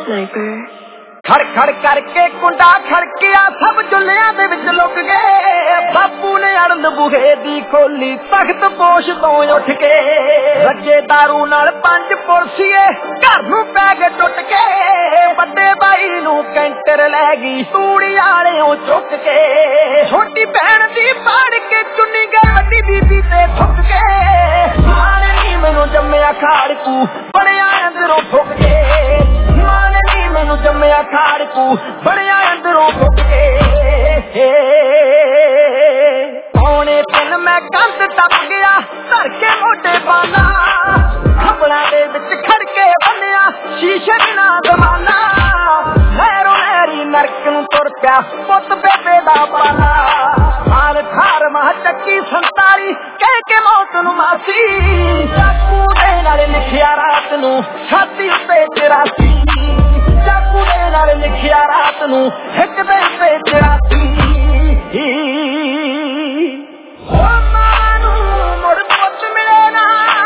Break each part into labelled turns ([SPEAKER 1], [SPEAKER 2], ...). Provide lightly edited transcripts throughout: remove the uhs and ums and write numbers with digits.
[SPEAKER 1] Sniper.
[SPEAKER 2] खड़ खड़ करके कुंडा खड़किया सब जुलिया दे विच लुक गए बापू ने अड़न बूहे दी खोली तख्त पोश तो उठ के रजे दारू नाल 5 पुरसीए घर नूं पै गए टुट के बड़े भाई नूं कैंटर लै गई तूड़ी आलियों चुक के छोटी भैन दी फाड़ के चुन्नी गई वड्डी बीबी ते थुक के माने नी मैनू जम्मिया खाड़कू बड़िया अंदरों फुक के माने नी मैनू जम्मिया खाड़कू बड़िया अंदरों फुक के पौने 3 मैं कंध टप गया धर के मोटे पाना खबड़ा दे विच खड़के बन्निया शीशे बिना जमाना लहरों लहरी नरक नूं तुर पिया पुत बेबे दा पाला हार ठार मह चक्की 47 कह के मौत नूं मासी चाकू दे नाल लिखिया रात नूं छाती उत्ते 84 चाकू दे नाल लिखिया रात नूं एक दे उत्ते 84 ओ मानू मुड़ पुत मिले ना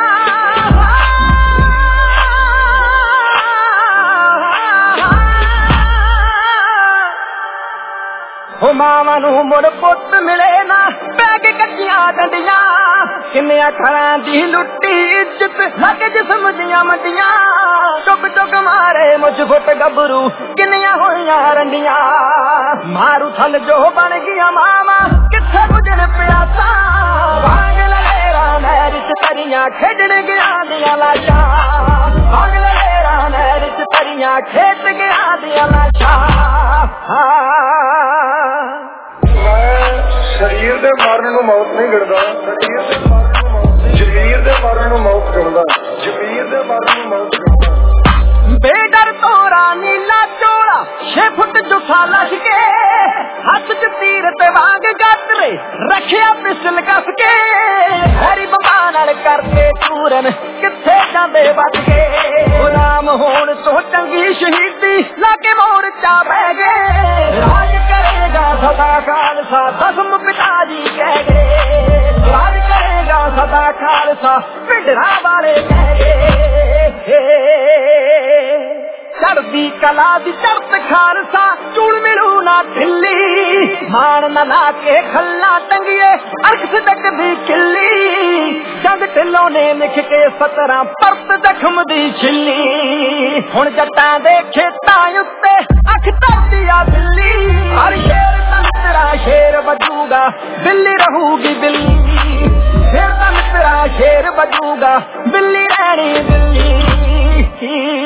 [SPEAKER 2] ओ मावां नूं मुड़ पुत मिले ना बैग कच्चियां डंडियां किन्नियां घरां दी लुट्टी इज्जत लग जिस्म दियां मंडियां चुक चुक मारे मुझ फुट गबरू किन्नियां होइयां रंडियां मारू थल जो बन गया मावा किथे बुझन प्यासा भाग लेरा नहर च तरियां खेडण गया दियां लाशां भाग लेरा नहर च तरियां खेड गया दियां लाशां
[SPEAKER 3] शरीर दे मारन नूं मौत नहीं गिरदा जमीर दे मारन नूं मौत गिरदा जमीर दे मारन नूं मौत गिरदा
[SPEAKER 2] बेडर तोरा नीला चोला 6 फुट जुफा लग के हाथ च तीर ते वांग गतरे रखिया पिस्टल कस के हरी बंबा नाल करके चूरन किथे जांदे बच के गुलाम होण तो चंगी शहीदी लाके मोर्चा बह गए राज करेगा सदा खालसा दसम पिताजी कह गए राज करेगा सदा खालसा पिंडरा वाले कह गए चढ़दी कला दी चढ़त खालसा चूड़ मिलू ना ढिल्ली मान न ला के खल्ला टंगिए अर्ख सदक दी किल्ली जग ढिलों ने लिख के 17 परत जख्म दी छिल्ली हुण जट्टां दे खेतां उत्ते अख धरती आ बिल्ली हर शेर तंतरा शेर बजूगा बिल्ली रहूगी बिल्ली शेर तंतरा शेर बजूगा बिल्ली रहनी बिल्ली